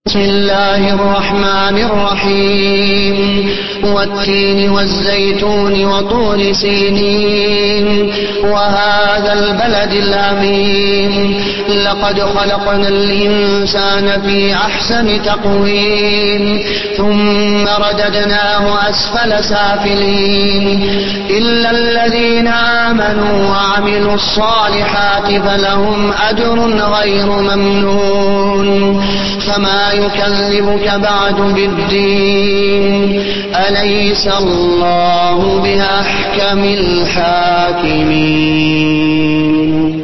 بسم الله الرحمن الرحيم والتين والزيتون وطور سينين وهذا البلد الأمين لقد خلقنا الإنسان في أحسن تقويم ثم رددناه أسفل سافلين إلا الذين آمنوا وعملوا الصالحات فلهم أجر غير ممنون فما يكذبك بعد بالدين أليس الله بأحكم الحاكمين